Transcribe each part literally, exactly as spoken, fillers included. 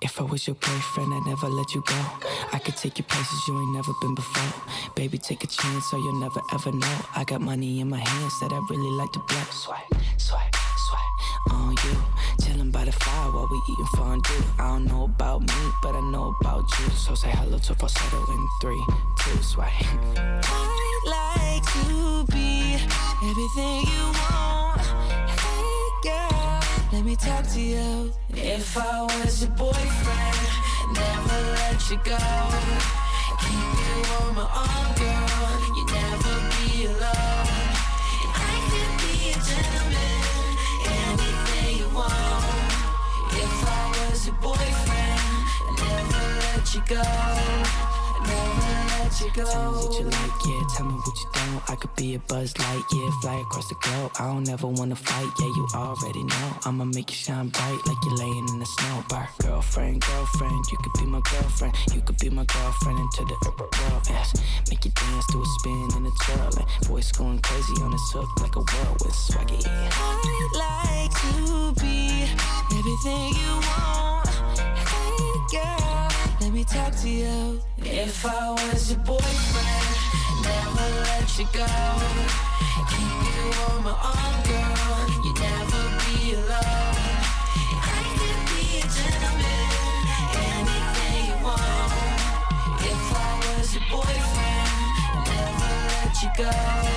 If I was your boyfriend, I'd never let you go. I could take you places you ain't never been before. Baby, take a chance so you'll never ever know. I got money in my hands that I really like to blow. Swipe, swipe, swipe on you. Chillin' by the fire while we eating fondue. I don't know about me, but I know about you. So say hello to falsetto in three, two, swipe. I'd like to be everything you want. Hey girl, let me talk to you. If I was your boyfriend, never let you go. Keep you on my arm, girl. You never be alone. I could be a gentleman, anything you want. If I was your boyfriend, never let you go. Never let you go. Tell me what you like, yeah, tell me what you don't. I could be a Buzz Light, yeah, fly across the globe. I don't ever wanna fight, yeah, you already know. I'ma make you shine bright like you're laying in the snow. Bar. Girlfriend, girlfriend, you could be my girlfriend. You could be my girlfriend into the world, yes. Make you dance to a spin and a twirl. And voice going crazy on this hook like a whirlwind swaggy. I'd like to be everything you want. Hey girl, let me talk to you. If I was your boyfriend, never let you go. Keep you on my arm, girl. You never be alone. I could be a gentleman, anything you want. If I was your boyfriend, never let you go.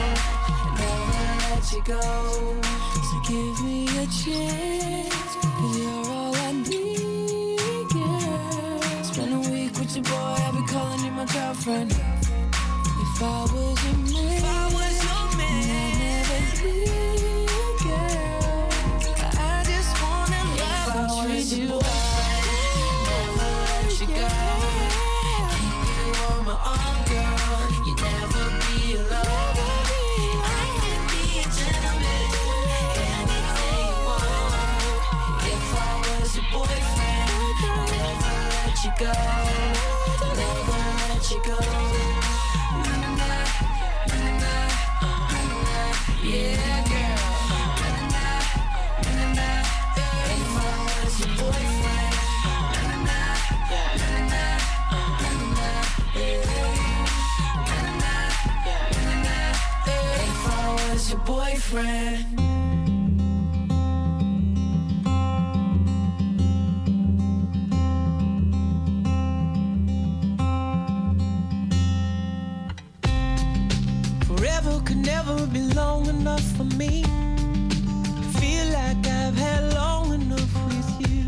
Never let you go. So give me a chance, 'cause you're all I need, girl. Spend a week with your boy, I'll be calling you my girlfriend. If I was your man, if I was your man, I'd never leave, girl. I just wanna love and treat you right. Never let you go. Keep you on my arm, girl. You never be alone. I can be a gentleman, anything you want. If I was your boyfriend, I'd never let you go. Never let you go. Yeah, girl. If I was your boyfriend, if I was your boyfriend. Forever could never be long enough for me. Feel like I've had long enough with you.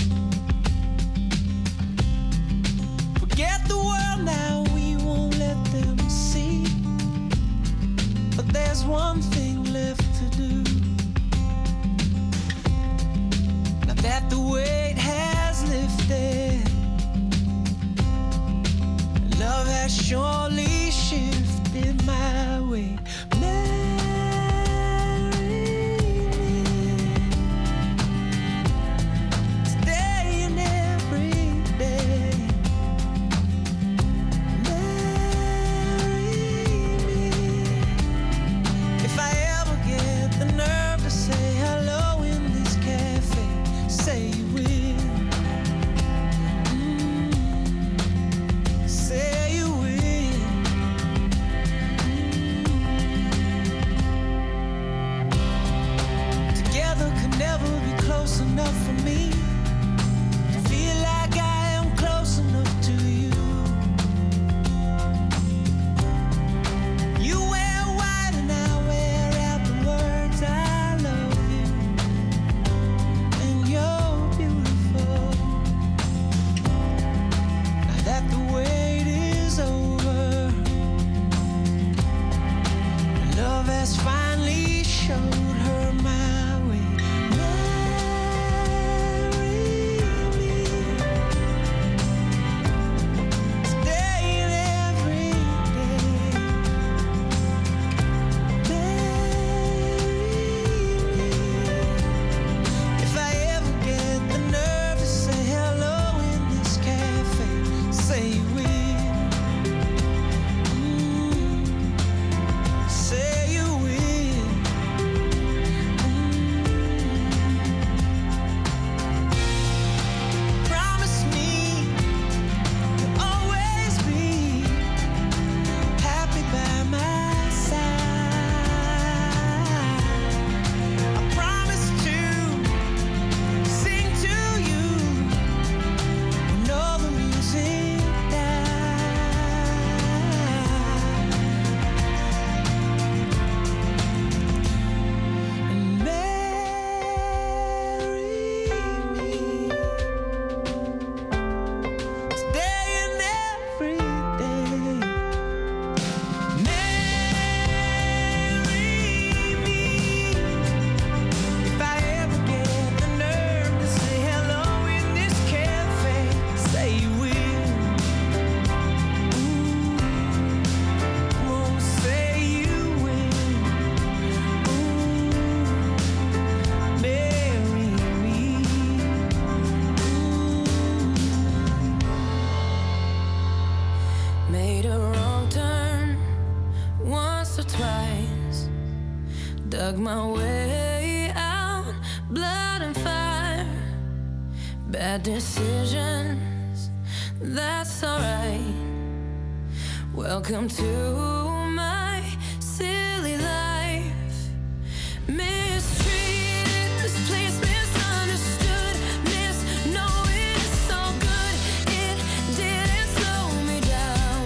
Forget the world now, we won't let them see. But there's one thing left to do. Now that the weight has lifted, love has surely shifted my way. Say you will. Bad decisions, that's alright. Welcome to my silly life. Mistreated, misplaced, misunderstood, misknowing it's so good it didn't slow me down.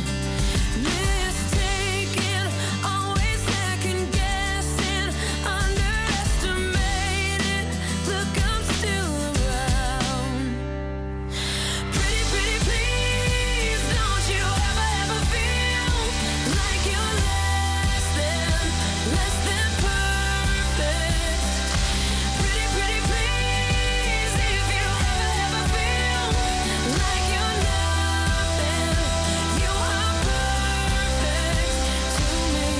Mistaken, always second guessing, underestimated. Look, I'm still around. Pretty, pretty, please, don't you ever, ever feel like you're less than, less than perfect. Pretty, pretty, please, if you ever, ever feel like you're nothing, you are perfect to me.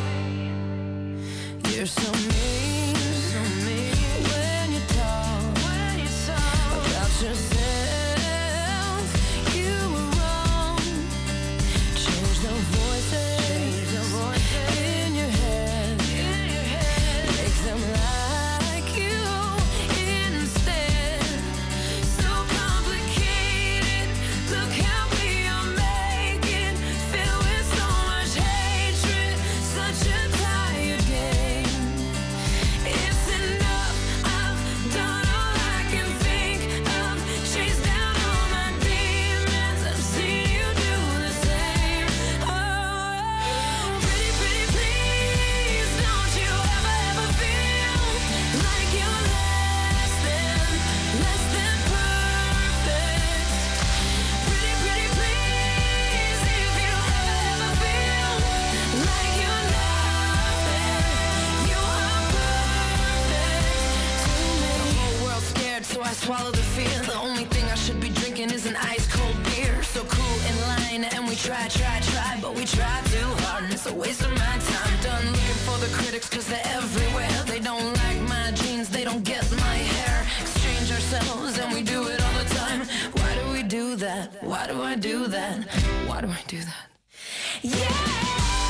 You're so mean, so mean when you talk, when you talk about yourself. You were wrong. Change the voices, in your head, make them like you instead. So complicated. Look how we are making, filled with so much hatred. Such a tired game. It's enough. I've done all I can think of. Chased down all my demons. I've seen you do the same. Oh, pretty, pretty, please, don't you ever, ever feel like you're less than, less than perfect. Pretty, pretty, please, if you ever, ever feel like you're nothing, you are perfect to me. The whole world's scared, so I swallow the fear. The only thing I should be drinking is an ice cold beer. So cool in line, and we try, try, try, but we try too hard, and it's a waste of my time. Done looking for the critics, cause they're everywhere. They don't like my jeans, they don't get my hair. Exchange ourselves, and we do it all the time. Why do we do that? Why do I do that? Why do I do that? Yeah!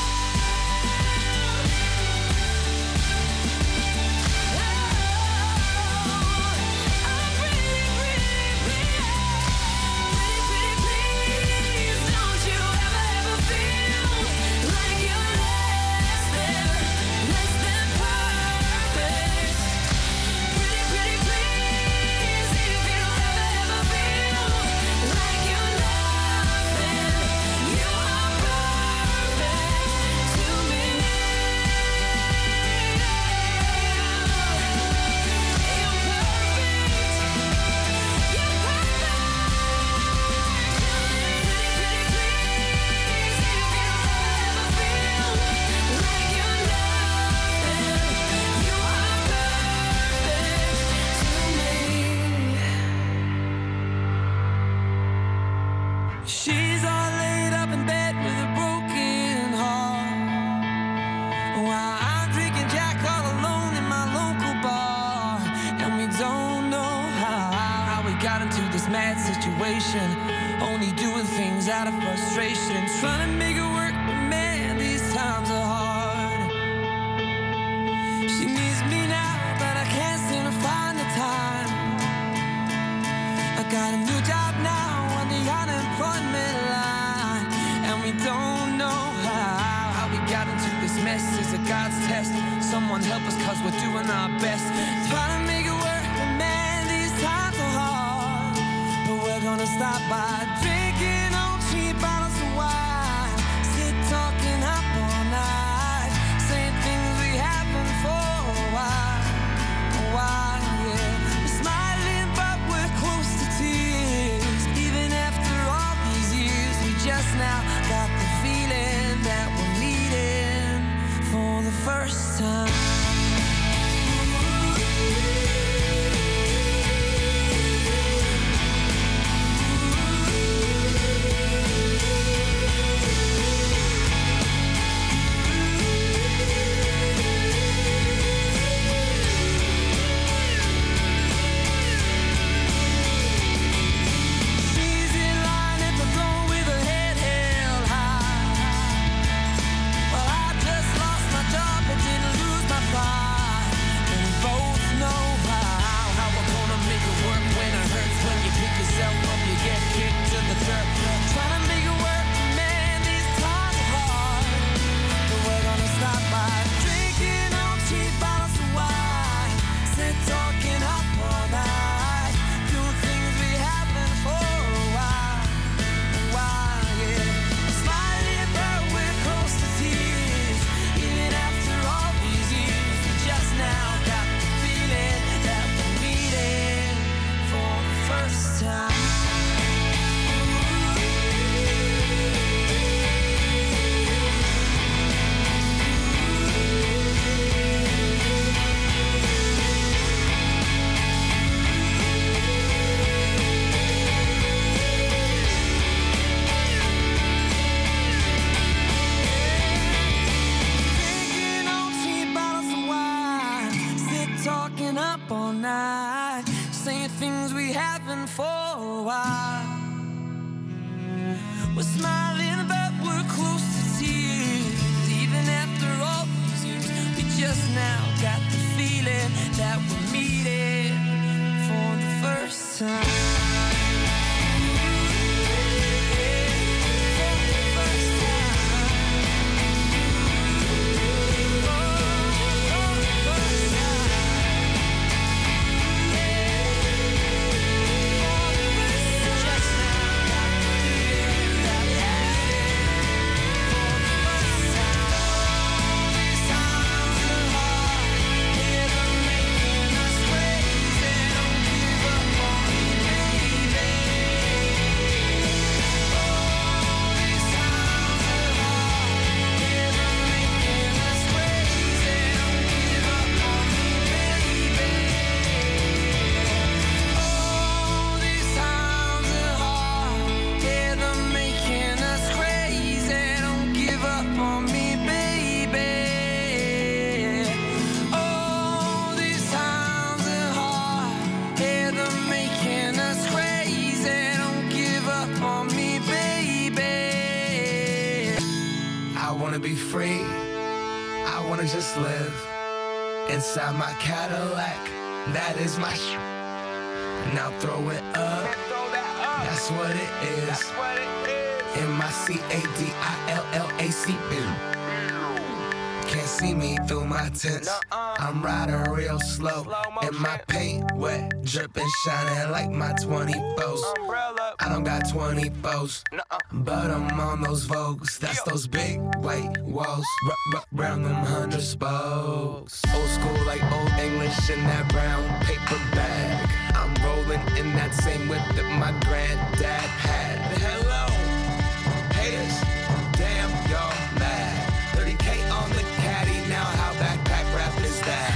She's all laid up in bed with a broken heart, while I'm drinking Jack all alone in my local bar. And we don't know how, how we got into this mad situation, only doing things out of frustration, trying to make it work, but man, these times are hard. She needs me now, but I can't seem to find the time. I got a new job now on the unemployment line, and we don't know how, how we got into this mess. Is it God's test? Someone help us, cause we're doing our best, trying to make it work, but man, these times are hard. But we're gonna stop by drinking on cheap bottles of wine, sit talking up all night, saying things we haven't for a while, a while, yeah. We're smiling, but we're close to tears. Even after all these years, we just now got the feeling that we're meeting for the first time. Ooh. talking up all night, saying things we haven't for a while. We're smiling but we're close to tears. Even after all these years, we just now got the feeling that we're meeting for the first time. Be free, I wanna just live inside my Cadillac. That is my sh. Now throw it up. That's what it is. In my C A D I L L A C B. Can't see me through my tints. I'm riding real slow, and my paint wet, dripping, shining like my twenty-fours. I don't got twenty-fours, but I'm on those Vogues. That's those big white walls, round them hundred spokes. Old school like old English in that brown paper bag. I'm rolling in that same whip that my granddad had. Hello, haters, damn y'all mad. thirty K on the caddy, now how backpack rap is that?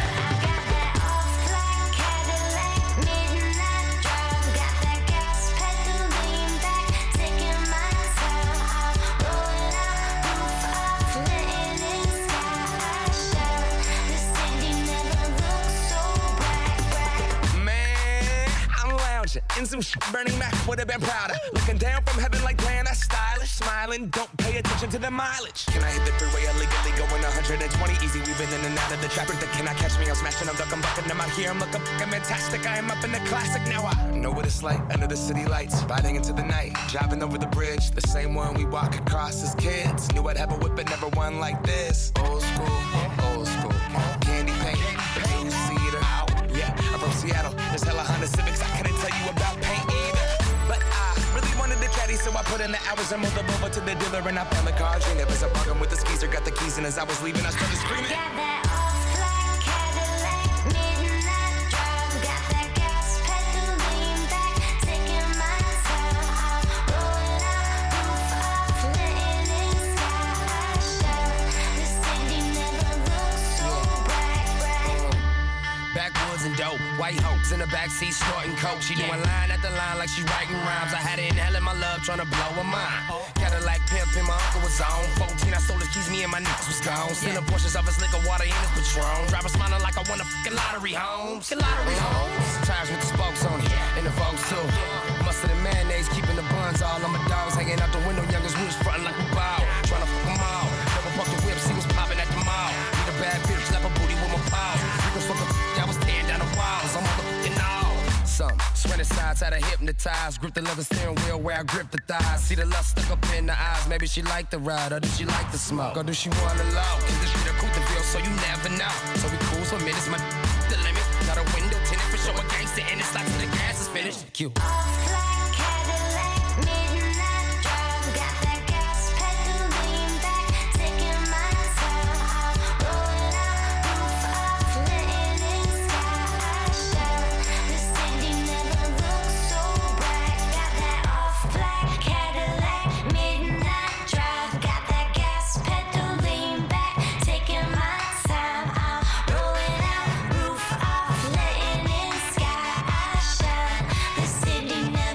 In some shit, Bernie Mac would have been prouder. Looking down from heaven like, damn, that's stylish. Smiling, don't pay attention to the mileage. Can I hit the freeway illegally going one hundred twenty? Easy, we've been in and out of the traffic. Can I catch me? I'm smashing, I'm ducking, bucking. I'm out here, I'm looking fucking fantastic. I am up in the classic. Now I know what it's like under the city lights. Riding into the night, driving over the bridge. The same one we walk across as kids. Knew I'd have a whip, but never one like this. Old school, old school. Candy paint, two-seater. Yeah, I'm from Seattle. There's hella Honda Civics. I couldn't tell you about paint either. But I really wanted the caddy, so I put in the hours and moved them over to the dealer. And I found the car dream. There was a bargain with the skeezer, got the keys, and as I was leaving, I started screaming. Got that off-black Cadillac, midnight drive. Got that gas pedal lean back, taking my time. I'm rolling out, roof off, letting in sky shine. The city never looks so bright, bright. Backwoods and dope, white hopes in the backseat snorting coke. She doing line after line like she writing rhymes. I had her inhaling my love, trying to blow her mind. Cadillac pimpin', my uncle was on. fourteen, I stole his keys, me and my niggas was gone. Sending portions of his liquor, water in his Patron. Driver smiling like I won a fucking lottery homes. Lottery homes. Tires with the spokes on it, and the Vogue too. Mustard and mayonnaise, keeping the buns all on my dogs. Hanging out the window, youngest we was frontin' like we bow. Trying to fuck them all. Never buck the whip, see what's poppin' at the mall. Need a bad bitch, slap a booty with my paws. Niggas fuck the I was tearing down the walls. I'm motherfucking all. Some sweating sides had her hypnotized. Grip the leather steering wheel where I grip the thighs. See the lust stuck up in the eyes. Maybe she like the ride, or did she like the smoke? Or do she wanna low? Cause this shit a Coulterville, so you never know. So we cruise for minutes, my the limit. Got a window tinted for showing gangster, and it's like till the gas is finished. Cute. Off-black Cadillac, midnight drive. Got that gas pedal lean back, taking my time. I'm rolling out, roof off, letting in sky shine. The city never looks so bright. Got that off-black Cadillac, midnight drive. Got that gas pedal lean back, taking my time. I'm rolling out, roof off, letting in sky shine. The city never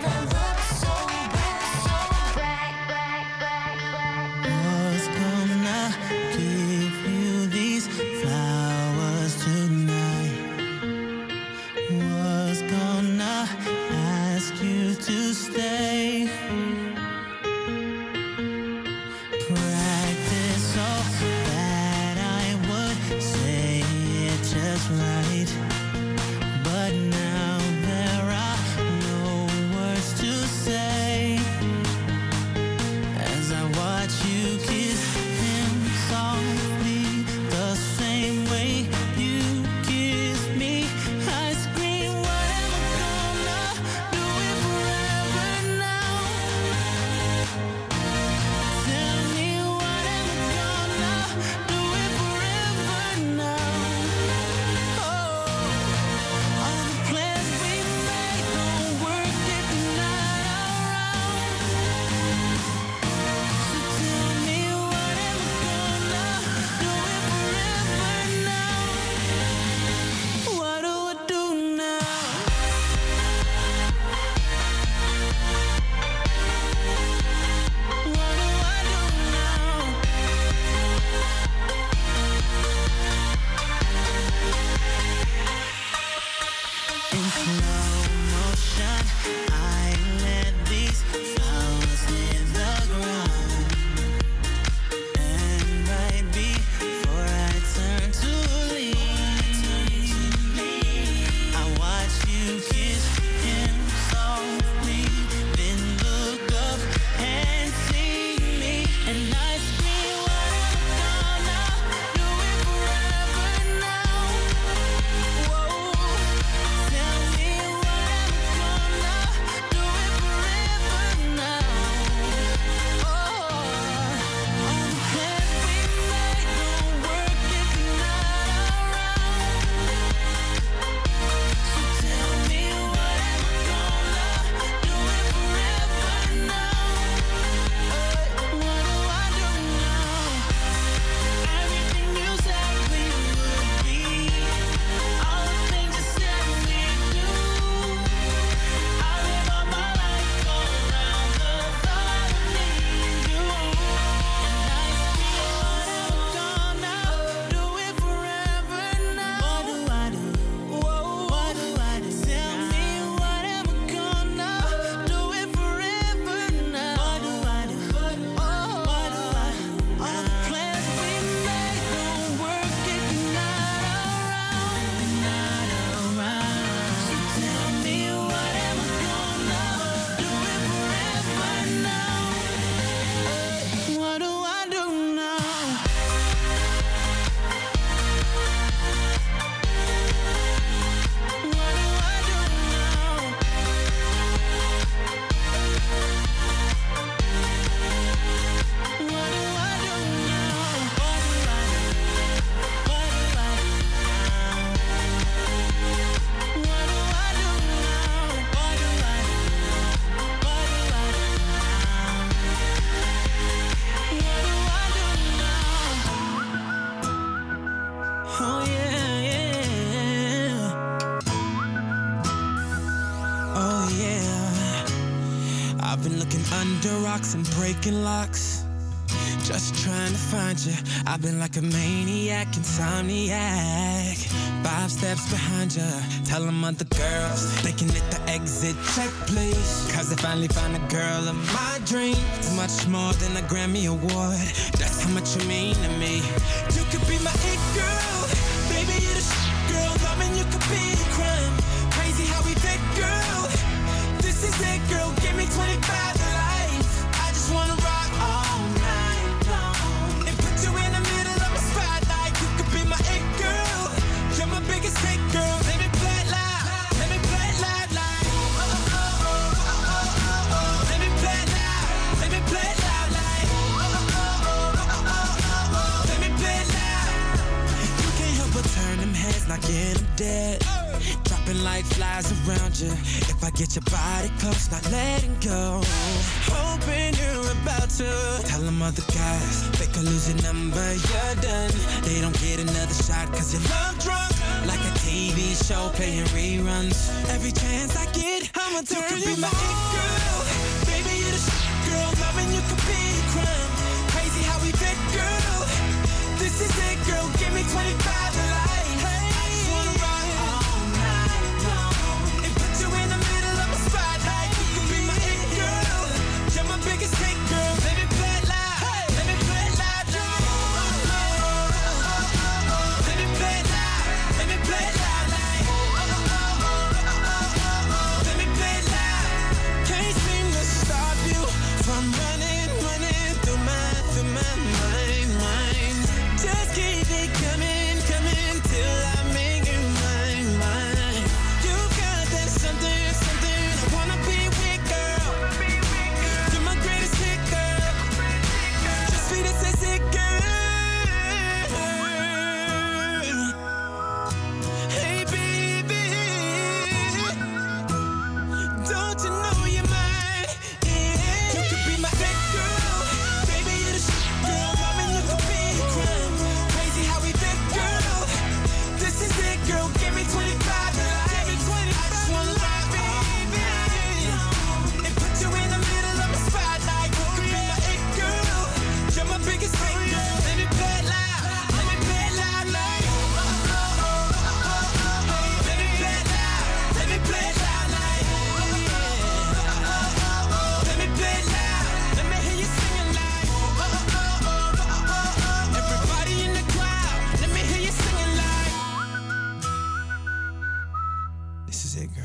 In slow motion, I let these flowers hit the ground. And right before I turn to leave, I watch you kiss him softly, then look up and see me. And I scream, what am I gonna do it forever now? Whoa, tell me what am I gonna do it forever now? Oh, all the plans we made don't work if you're not around. So tell me what am I gonna do it forever now? What do I do now? Everything you said we would be, all the things you said we'd do. I live all my life around the thought of me and you. And I scream, what am I gonna do it forever now? What do I do? Whoa, what do I do? Tell me what am I gonna do it forever now? What do I do? Oh, what do I do? All the plans we made don't work if you're not around. Not around. So tell me what am I gonna do it forever now? What do I do now? What do I do now? What do I do now? What do I do? What do I do now? What do I do now? What do I do? What do I do now? What do I do now? Oh yeah, yeah. Oh yeah. I've been looking under rocks and breaking locks, just trying to find you. I've been like a maniac, insomniac, five steps behind you. Tell them other girls they can hit the exit check, please. Cause I finally found a girl of my dreams. It's much more than a Grammy award. That's how much you mean to me. You could be my it girl, baby, you're the shit girl. Loving you could be a crime. Crazy how we fit, girl. This is it, girl. Give me twenty-five to life. I just wanna rock all night long and put you in the middle of my spotlight. You could be my it girl. You're my biggest hit, girl. Let me play it loud. Let me play it loud, like. Oh, oh, oh, oh, oh, oh, oh. Let me play it loud. Let me play it loud, like. Oh, oh, oh, oh, oh, oh, oh. Let me play it loud. You can't help but turn them heads, knocking them dead. Dropping like flies around you. If I get your body close, not letting go. Hoping you're about to tell them other guys they could lose your number, you're done. They don't get another shot cause you're love drunk, like a T V show playing reruns. Every chance I get, I'ma turn you, you my it girl. Baby, you're the shit girl. Loving you could be a crime. Crazy how we fit, girl. This is it, girl. Give me twenty-five to life. Hey, I just wanna rock all night long and put you in the middle of my spotlight. You could be my it girl. You're my biggest hit, girl. Let me play it loud. Hey, let me play it loud, like. Oh, oh, oh, oh, oh. Let me play it loud. Let me play it loud, like. Oh, oh, oh, oh, oh, oh, oh. Let me play it loud. Can't sing This is it, girl.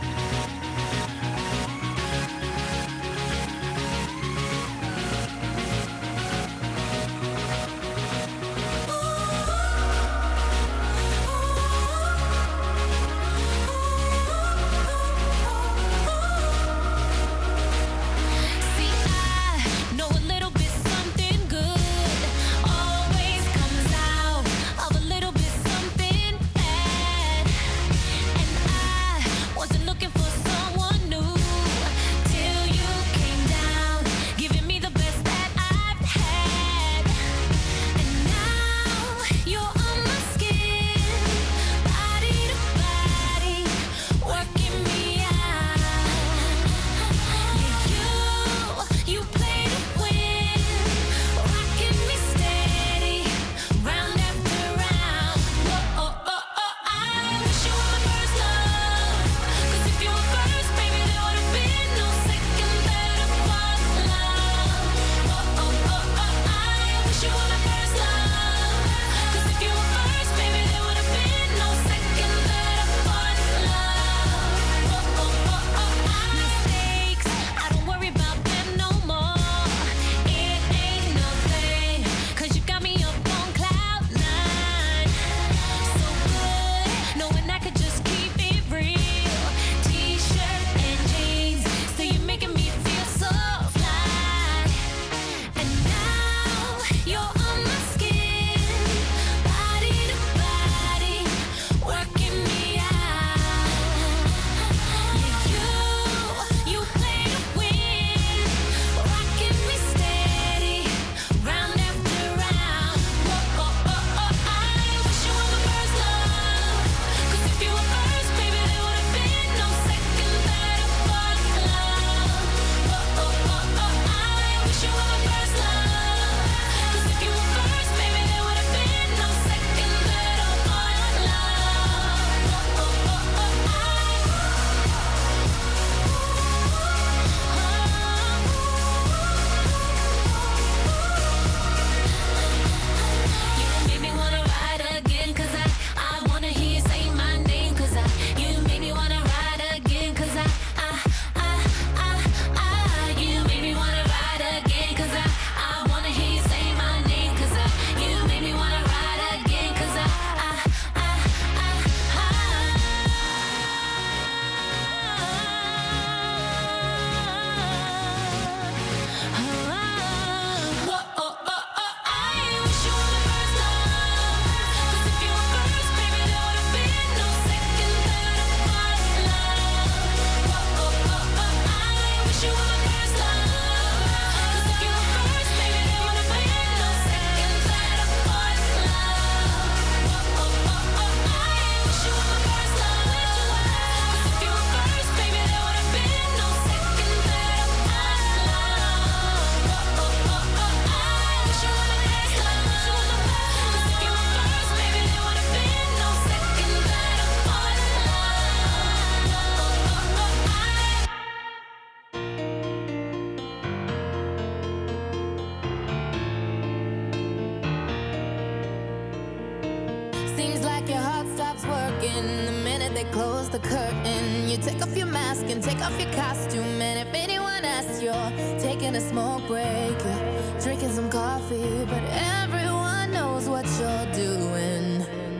close the curtain. You take off your mask and take off your costume. And if anyone asks, you're taking a smoke break, you're drinking some coffee, but everyone knows what you're doing.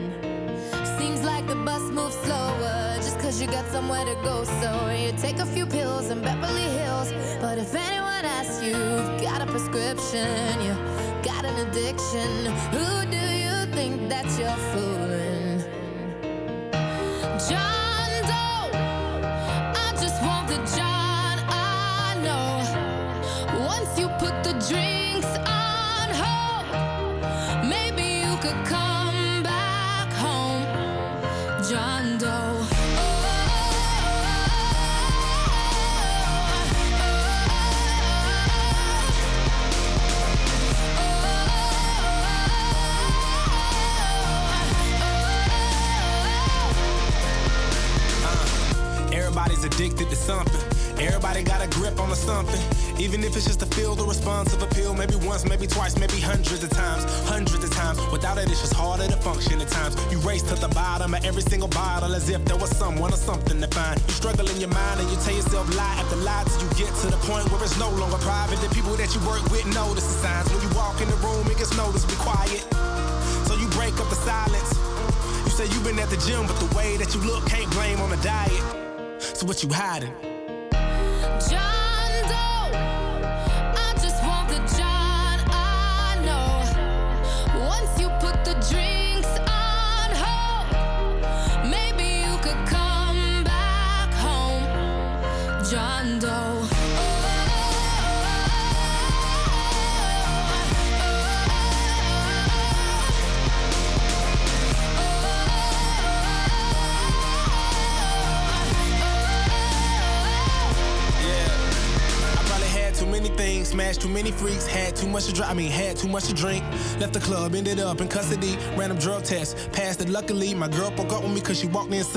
Seems like the bus moves slower just cause you got somewhere to go. So you take a few pills in Beverly Hills, but if anyone asks you, you've got a prescription, you got an addiction, who do you think that you're fooling? John Doe, I just want the John I know. Once you put the drinks on hold, maybe you could come back home. John Doe. Everybody's addicted to something. Everybody got a grip on something. Even if it's just to feel the responsive appeal. Maybe once, maybe twice, maybe hundreds of times. Hundreds of times. Without it, it's just harder to function at times. You race to the bottom of every single bottle as if there was someone or something to find. You struggle in your mind and you tell yourself lie after lie till you get to the point where it's no longer private. The people that you work with notice the signs. When you walk in the room, it gets noticed, be quiet. So you break up the silence. You say you've been at the gym, but the way that you look can't blame on the diet. So what you hiding? John Doe, I just want the John I know. Once you put the drinks on hold, maybe you could come back home. John Doe. Things, smashed too many freaks, had too much to drink, I mean had too much to drink. Left the club, ended up in custody, random drug test, passed it luckily. My girl broke up with me cause she walked in